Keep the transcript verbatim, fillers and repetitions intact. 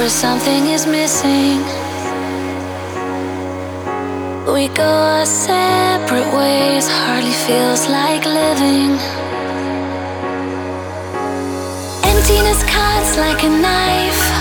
where something is missing. We go our separate ways, hardly feels like living. Emptiness cuts like a knife.